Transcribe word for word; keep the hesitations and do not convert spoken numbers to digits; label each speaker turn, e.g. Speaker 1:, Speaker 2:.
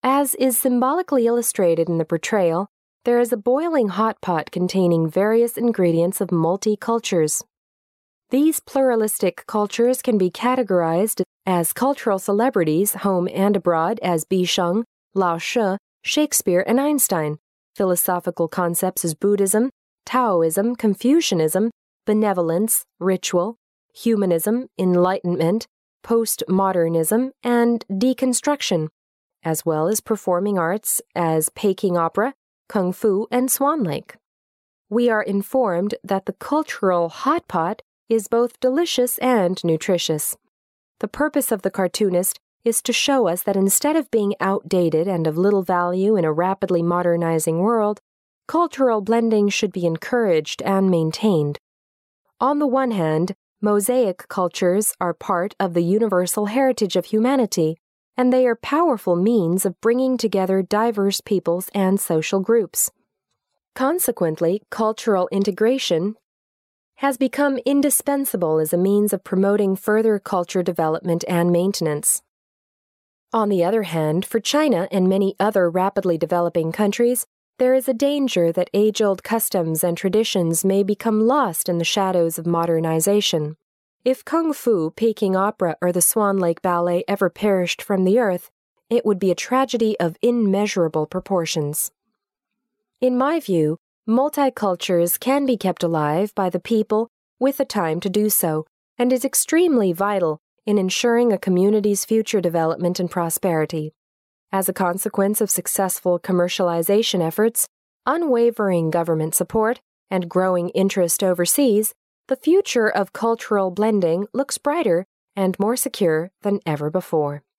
Speaker 1: As is symbolically illustrated in the portrayal, there is a boiling hot pot containing various ingredients of multi-cultures. These pluralistic cultures can be categorized as cultural celebrities home and abroad as Bisheng, Lao She, Shakespeare, and Einstein, philosophical concepts as Buddhism, Taoism, Confucianism, benevolence, ritual, humanism, enlightenment, postmodernism, and deconstruction, as well as performing arts as Peking opera, kung fu, and Swan Lake. We are informed that the cultural hot pot is both delicious and nutritious. The purpose of the cartoonist is to show us that instead of being outdated and of little value in a rapidly modernizing world, cultural blending should be encouraged and maintained. On the one hand, mosaic cultures are part of the universal heritage of humanity, and they are powerful means of bringing together diverse peoples and social groups. Consequently, cultural integration has become indispensable as a means of promoting further culture development and maintenance. On the other hand, for China and many other rapidly developing countries, there is a danger that age-old customs and traditions may become lost in the shadows of modernization. If Kung Fu, Peking opera, or the Swan Lake Ballet ever perished from the earth, it would be a tragedy of immeasurable proportions. In my view, multicultures can be kept alive by the people with the time to do so, and is extremely vital in ensuring a community's future development and prosperity. As a consequence of successful commercialization efforts, unwavering government support, and growing interest overseas, the future of cultural blending looks brighter and more secure than ever before.